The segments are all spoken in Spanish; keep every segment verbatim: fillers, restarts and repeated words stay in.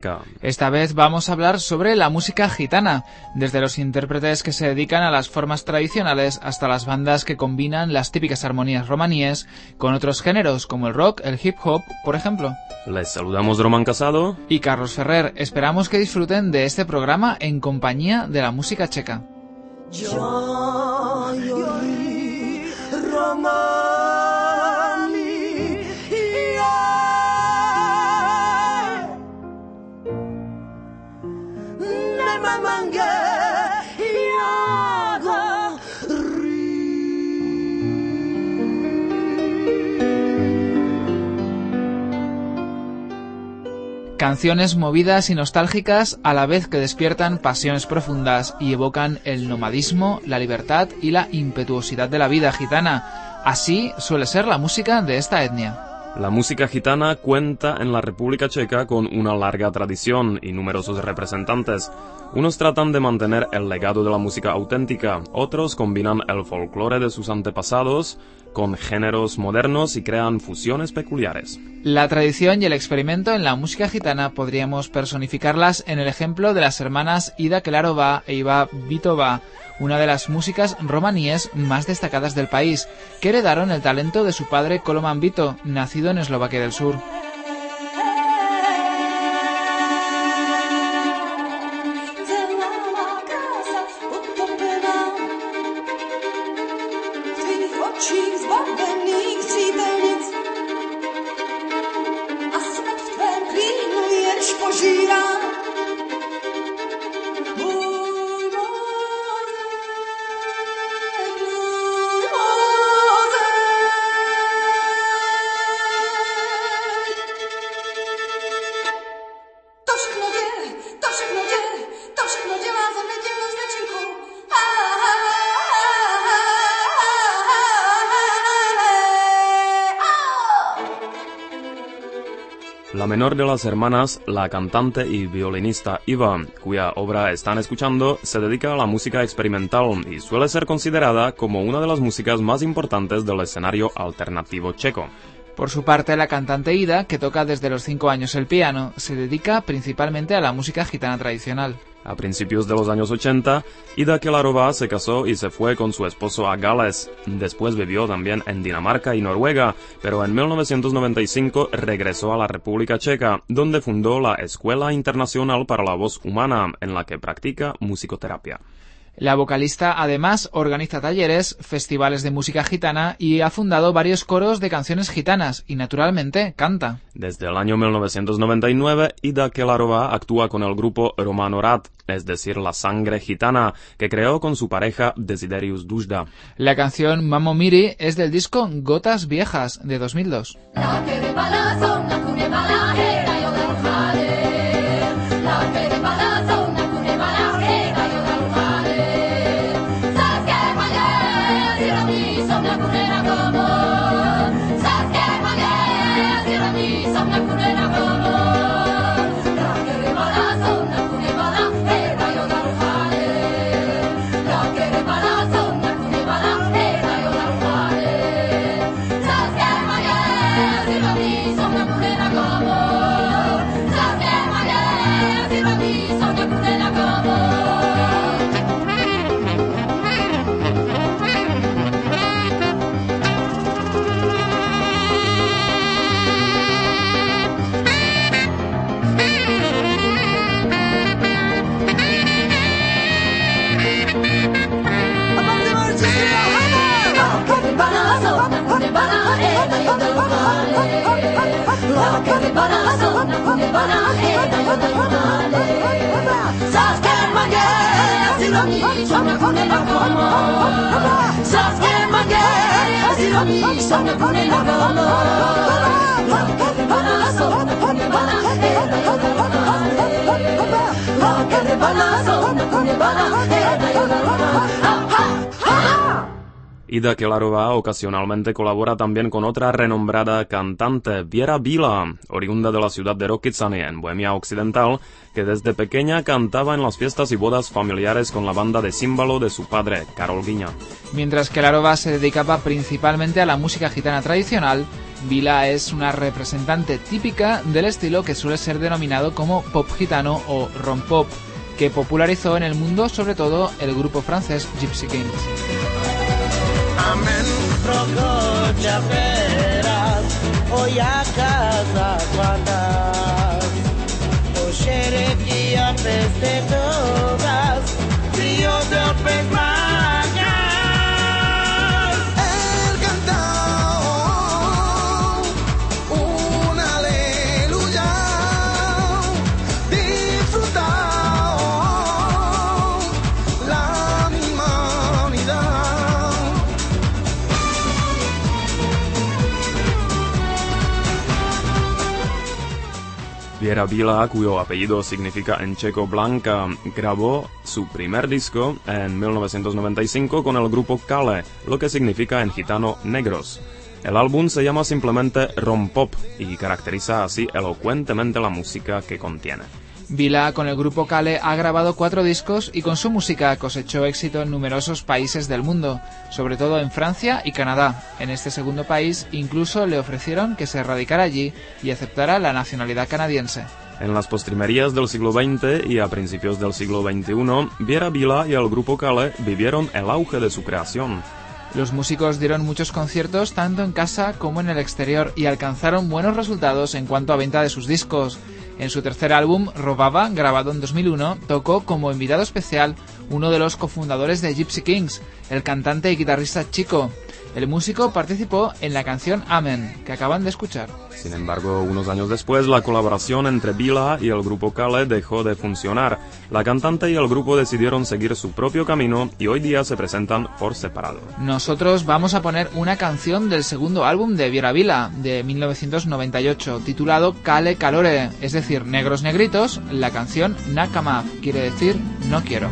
checa. Esta vez vamos a hablar sobre la música gitana, desde los intérpretes que se dedican a las formas tradicionales hasta las bandas que combinan las típicas armonías romaníes con otros géneros como el rock, el hip hop, por ejemplo. Les saludamos Román Casado y Carlos Ferrer. Esperamos que disfruten de este programa en compañía de la música checa. Canciones movidas y nostálgicas a la vez que despiertan pasiones profundas y evocan el nomadismo, la libertad y la impetuosidad de la vida gitana. Así suele ser la música de esta etnia. La música gitana cuenta en la República Checa con una larga tradición y numerosos representantes. Unos tratan de mantener el legado de la música auténtica, otros combinan el folclore de sus antepasados con géneros modernos y crean fusiones peculiares. La tradición y el experimento en la música gitana podríamos personificarlas en el ejemplo de las hermanas Ida Kelárova e Iva Vitova, una de las músicas romaníes más destacadas del país, que heredaron el talento de su padre Koloman Vito, nacido en Eslovaquia del Sur. La menor de las hermanas, la cantante y violinista Iva, cuya obra están escuchando, se dedica a la música experimental y suele ser considerada como una de las músicas más importantes del escenario alternativo checo. Por su parte, la cantante Ida, que toca desde los cinco años el piano, se dedica principalmente a la música gitana tradicional. A principios de los años ochenta, Ida Kelárova se casó y se fue con su esposo a Gales. Después vivió también en Dinamarca y Noruega, pero en mil novecientos noventa y cinco regresó a la República Checa, donde fundó la Escuela Internacional para la Voz Humana, en la que practica musicoterapia. La vocalista además organiza talleres, festivales de música gitana y ha fundado varios coros de canciones gitanas y naturalmente canta. Desde el año mil novecientos noventa y nueve, Ida Kelárova actúa con el grupo Romano Rad, es decir, la sangre gitana, que creó con su pareja Desiderius Dujda. La canción Mamo Miri es del disco Gotas Viejas de dos mil dos. Ida Kelárova ocasionalmente colabora también con otra renombrada cantante, Věra Bílá, oriunda de la ciudad de Rokycany, en Bohemia Occidental, que desde pequeña cantaba en las fiestas y bodas familiares con la banda de címbalo de su padre, Karol Gina. Mientras que Kelárova se dedicaba principalmente a la música gitana tradicional, Vila es una representante típica del estilo que suele ser denominado como pop gitano o rompop, que popularizó en el mundo sobre todo el grupo francés Gypsy Kings. Věra Bílá, cuyo apellido significa en checo blanca, grabó su primer disco en mil novecientos noventa y cinco con el grupo Kale, lo que significa en gitano negros. El álbum se llama simplemente Rompop y caracteriza así elocuentemente la música que contiene. Vila con el grupo Kale ha grabado cuatro discos y con su música cosechó éxito en numerosos países del mundo, sobre todo en Francia y Canadá. En este segundo país incluso le ofrecieron que se radicara allí y aceptara la nacionalidad canadiense. En las postrimerías del siglo veinte y a principios del siglo veintiuno, Věra Bílá y el grupo Kale vivieron el auge de su creación. Los músicos dieron muchos conciertos tanto en casa como en el exterior y alcanzaron buenos resultados en cuanto a venta de sus discos. En su tercer álbum, Robaba, grabado en dos mil uno, tocó como invitado especial uno de los cofundadores de Gypsy Kings, el cantante y guitarrista Chico. El músico participó en la canción Amen, que acaban de escuchar. Sin embargo, unos años después, la colaboración entre Bílá y el grupo Kale dejó de funcionar. La cantante y el grupo decidieron seguir su propio camino y hoy día se presentan por separado. Nosotros vamos a poner una canción del segundo álbum de Věra Bílá, de mil novecientos noventa y ocho, titulado Kale Kalore, es decir, Negros Negritos. La canción Nakama, quiere decir no quiero.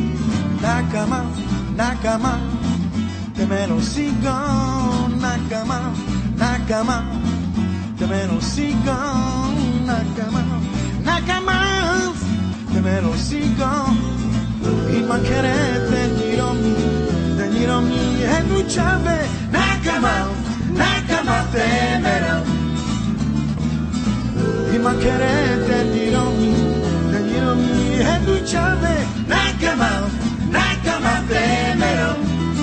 Nakama, Nakama, que me lo sigan, Nakama, Nakama, que me lo sigan, Nakama, Nakama, que me lo sigan, y ma querete giromi, de giromi e duchave, Nakama, Nakama temera, y ma querete giromi, de giromi e duchave, Nakama, Nakama temera.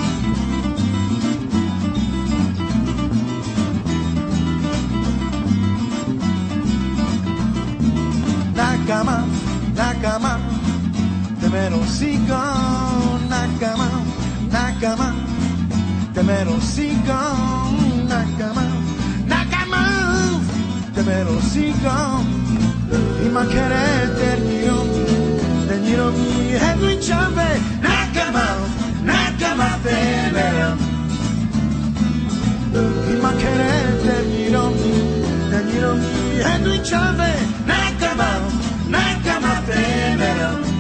Nakama, Nakama, te me lo sigo, Nakama, Nakama, te me lo sigo, Nakama, Nakama, te me lo sigo, y ma querete giromi, de giromi e duchave, Nakama, Nakama te me, y ma querete giromi, de giromi e duchave, Nakama, Nakama te me.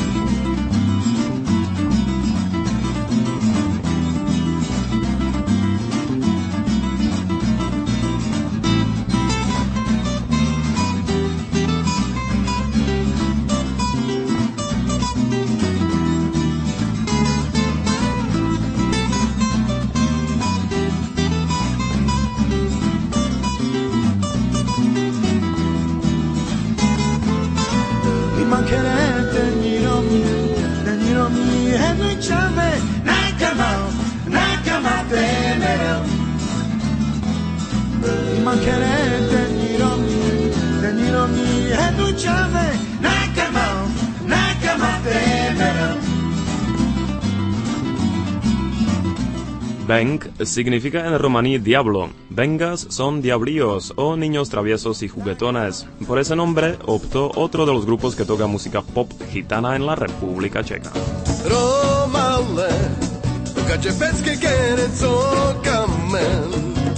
Beng significa en romaní diablo. Bengas son diablillos o niños traviesos y juguetones. Por ese nombre optó otro de los grupos que toca música pop gitana en la República Checa. Romale, dokáže pecky kereco kamen.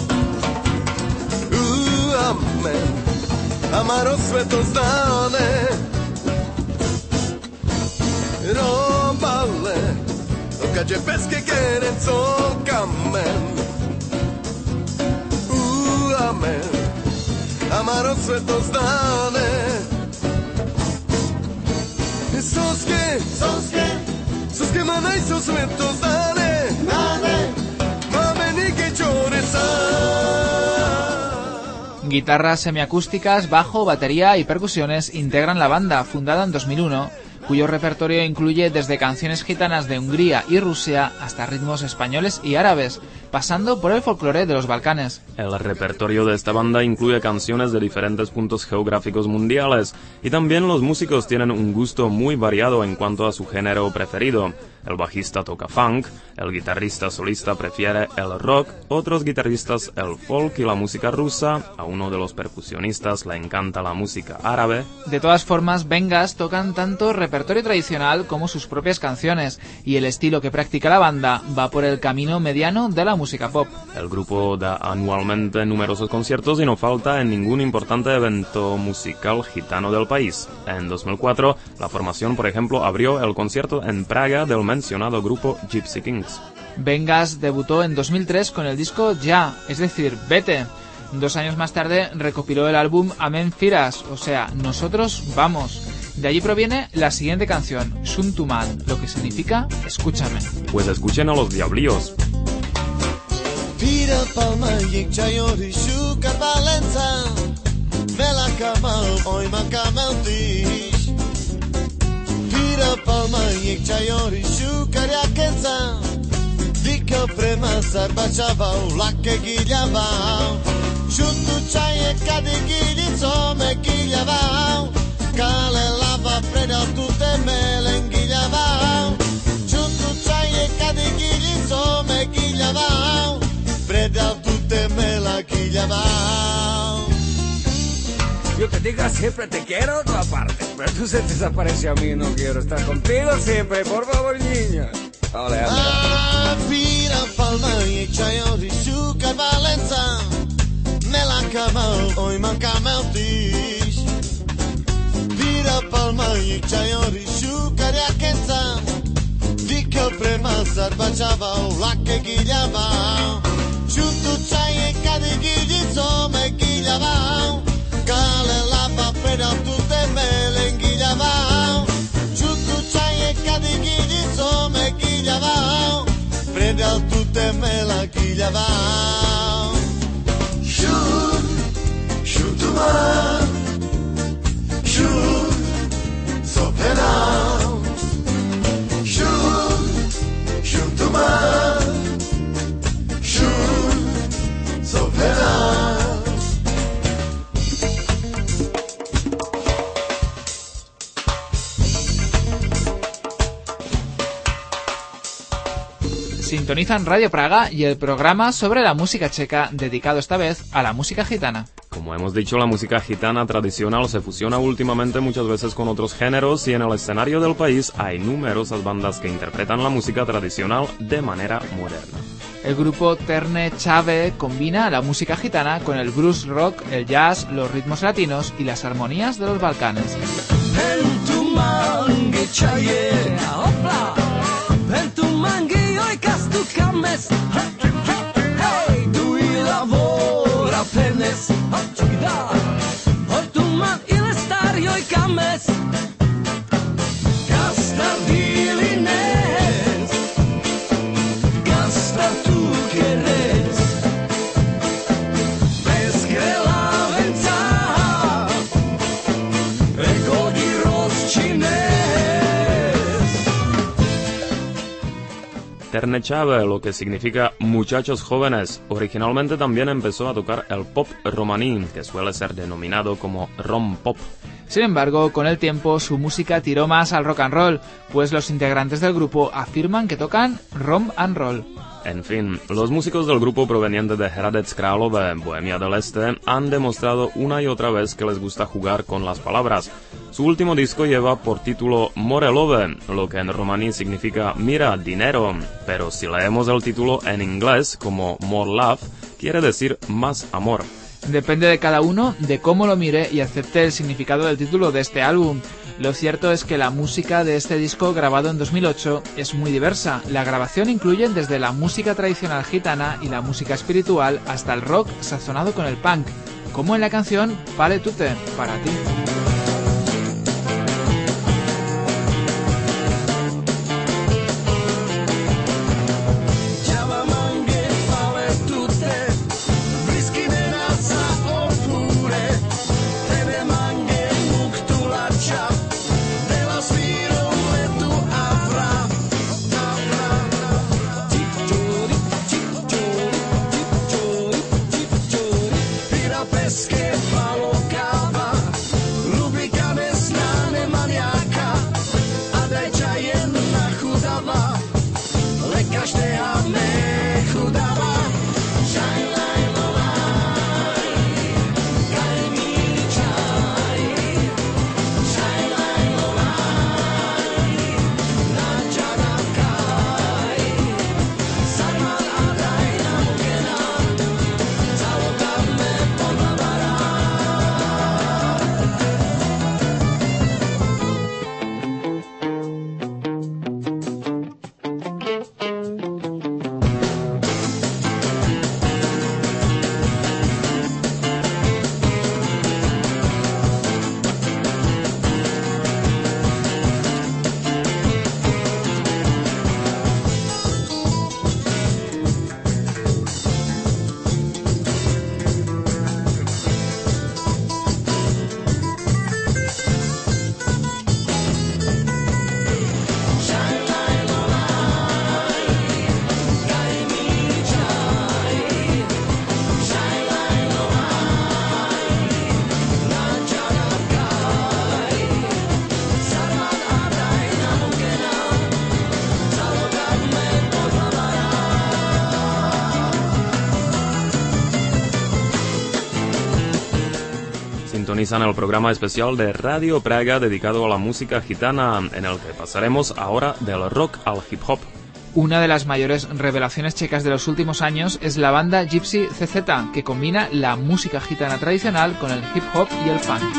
Uh, amen. Amaro sveto zdáne. Romale, dokáže pecky kereco kamen. Uh, amen. Amaro sveto zdáne. Soske, soske, soske ma najso sveto zdáne. Máme, máme nike čore sa. Guitarras semiacústicas, bajo, batería y percusiones integran la banda, fundada en dos mil uno, cuyo repertorio incluye desde canciones gitanas de Hungría y Rusia hasta ritmos españoles y árabes, pasando por el folclore de los Balcanes. El repertorio de esta banda incluye canciones de diferentes puntos geográficos mundiales, y también los músicos tienen un gusto muy variado en cuanto a su género preferido. El bajista toca funk, el guitarrista solista prefiere el rock, otros guitarristas el folk y la música rusa, a uno de los percusionistas le encanta la música árabe. De todas formas, Bengas tocan tanto repertorio tradicional como sus propias canciones, y el estilo que practica la banda va por el camino mediano de la música pop. El grupo da anualmente numerosos conciertos y no falta en ningún importante evento musical gitano del país. En dos mil cuatro, la formación, por ejemplo, abrió el concierto en Praga del mencionado grupo Gypsy Kings. Bengas debutó en dos mil tres con el disco Ya, es decir, Vete. Dos años más tarde recopiló el álbum Amen Firas, o sea, Nosotros Vamos. De allí proviene la siguiente canción, Shuntuman, lo que significa Escúchame. Pues escuchen a los Diablillos. Pira palma یک جایی شو کر Valența Vela kamal oj ma kamel tiš Pira palma یک جایی شو kar Jakența Dika prema Sarbačavau lake giljavau Šuntu čaje kade giljico me giljavau Kale lava predal tu te melen giljavau Šuntu čaje kade giljico me giljavau Predal tu te me la guillabao. Yo te diga siempre te quiero otra parte, pero tú se desapareció a mí, no quiero estar contigo siempre, por favor, niña. Ole, ah, pira palma y chayo rishuka Valența Me la camel, oj man camel tiš Pira palma y chayo rishuka Jakența Dika prema Sarbačavau lake giljavau Šuntu čaje kade giljico me giljavau Kale lapa predal tu te melen giljavau Šuntu čaje kade giljico me giljavau Predal tu te mela giljavau Šun, šuntu man Šun, so penal Šun, šuntu man Šun, so penal Sintonizan Radio Praga y el programa sobre la música checa, dedicado esta vez a la música gitana. Como hemos dicho, la música gitana tradicional se fusiona últimamente muchas veces con otros géneros y en el escenario del país hay numerosas bandas que interpretan la música tradicional de manera moderna. El grupo Terne Chave combina la música gitana con el blues rock, el jazz, los ritmos latinos y las armonías de los Balcanes. Terne Chave, lo que significa muchachos jóvenes, originalmente también empezó a tocar el pop romaní, que suele ser denominado como rom pop. Sin embargo, con el tiempo su música tiró más al rock and roll, pues los integrantes del grupo afirman que tocan rom and roll. En fin, los músicos del grupo proveniente de Hradec Králové, Bohemia del Este, han demostrado una y otra vez que les gusta jugar con las palabras. Su último disco lleva por título Morelove, lo que en romaní significa mira, dinero, pero si leemos el título en inglés como More Love, quiere decir más amor. Depende de cada uno de cómo lo mire y acepte el significado del título de este álbum. Lo cierto es que la música de este disco, grabado en dos mil ocho, es muy diversa. La grabación incluye desde la música tradicional gitana y la música espiritual hasta el rock sazonado con el punk, como en la canción Pale Tute, para ti. Pale tute, blisky nenasa oku sintonizan el programa especial de Radio Praga dedicado a la música gitana, en el que pasaremos ahora del rock al hip hop. Una de las mayores revelaciones checas de los últimos años es la banda Gypsy C Z, que combina la música gitana tradicional con el hip hop y el funk.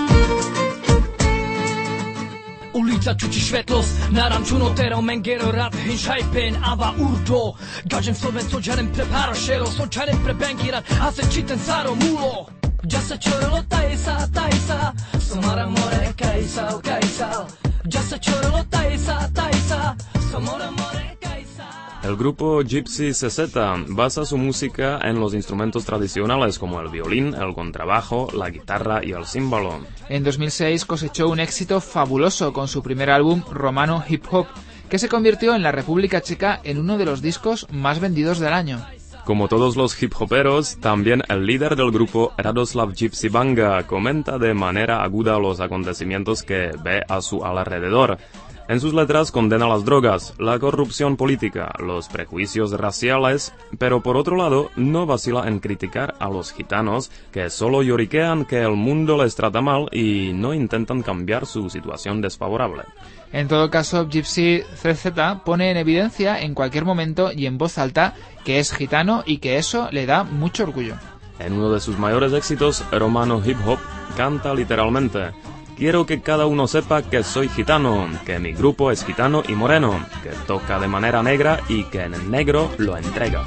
Ulica čuči svetlost, na računo terao mengero rat, hinšajpen ava urto. Gađem sloven sođarem preparo šero, sođarem prebenkirat, a se čiten saro mulo. Ja se čorilo tajsa, tajsa, somara more kajsal, kajsal. Ja se čorilo tajsa, tajsa, somara more kajsal. El grupo Gypsy C Z basa su música en los instrumentos tradicionales como el violín, el contrabajo, la guitarra y el címbalo. En dos mil seis cosechó un éxito fabuloso con su primer álbum Romano Hip Hop, que se convirtió en la República Checa en uno de los discos más vendidos del año. Como todos los hip hoperos, también el líder del grupo, Radoslav Gypsy Banga, comenta de manera aguda los acontecimientos que ve a su alrededor. En sus letras condena las drogas, la corrupción política, los prejuicios raciales, pero por otro lado no vacila en criticar a los gitanos que solo lloriquean que el mundo les trata mal y no intentan cambiar su situación desfavorable. En todo caso, Gypsy C Z pone en evidencia en cualquier momento y en voz alta que es gitano y que eso le da mucho orgullo. En uno de sus mayores éxitos, Romano Hip Hop, canta literalmente: quiero que cada uno sepa que soy gitano, que mi grupo es gitano y moreno, que toca de manera negra y que en el negro lo entrega.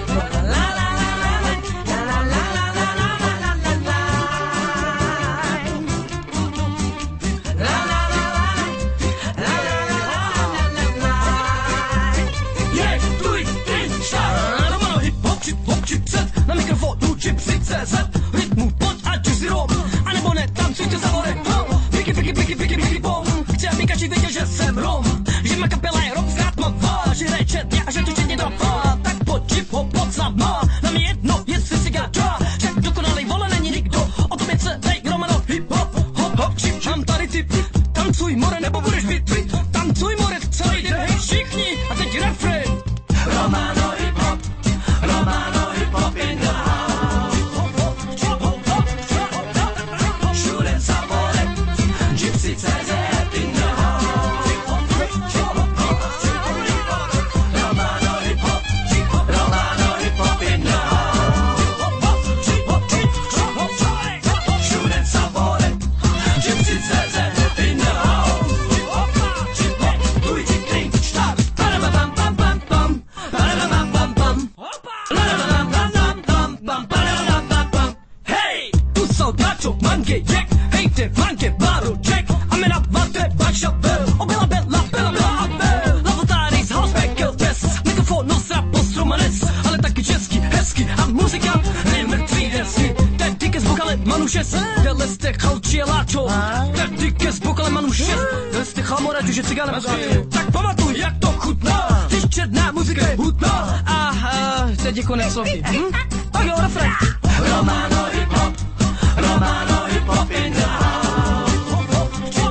Tak pamatuj, jak to chutná, když černá muzika je hutná. A uh, teď je konec sloky. Hm? Tak jo, refren. Romano hip hop, Romano hip hop in the house.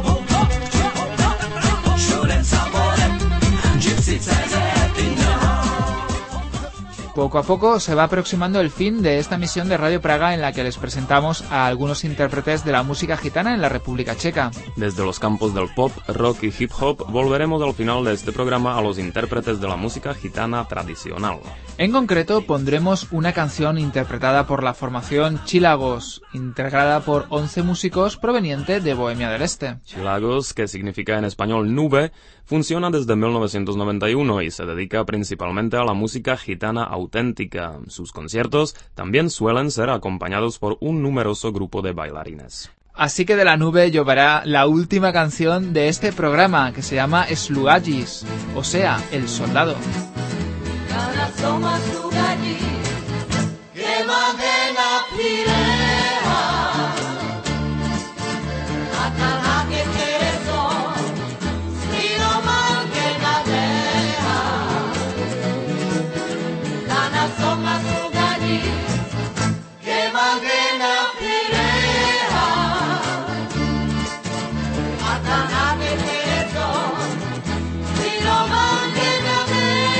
Všude sabore, Gypsy C Z in the house. Poco a poco se va aproximando el fin de esta misión de Radio Praga en la que les presentamos a algunos intérpretes de la música gitana en la República Checa. Desde los campos del pop, rock y hip hop volveremos al final de este programa a los intérpretes de la música gitana tradicional. En concreto pondremos una canción interpretada por la formación Chilagos, integrada por once músicos proveniente de Bohemia del Este. Chilagos, que significa en español nube, funciona desde mil novecientos noventa y uno y se dedica principalmente a la música gitana auténtica. Sus conciertos también suelen ser acompañados por un numeroso grupo de bailarines. Así que de la nube lloverá la última canción de este programa, que se llama Slugagis, o sea, El Soldado.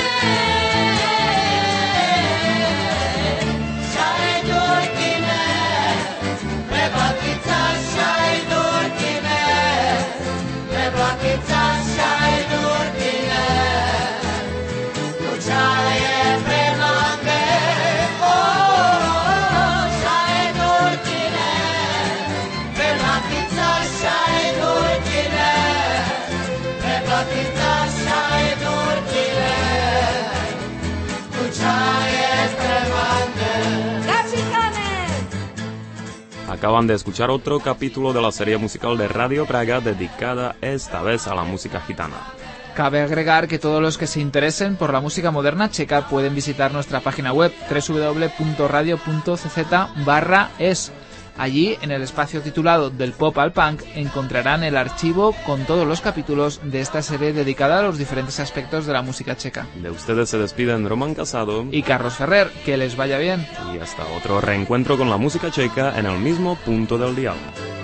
Shine your Acaban de escuchar otro capítulo de la serie musical de Radio Praga dedicada esta vez a la música gitana. Cabe agregar que todos los que se interesen por la música moderna checa pueden visitar nuestra página web doble u doble u doble u punto radio punto c z barra es. Allí, en el espacio titulado Del Pop al Punk, encontrarán el archivo con todos los capítulos de esta serie dedicada a los diferentes aspectos de la música checa. De ustedes se despiden Roman Casado y Carlos Ferrer. Que les vaya bien. Y hasta otro reencuentro con la música checa en el mismo punto del dial.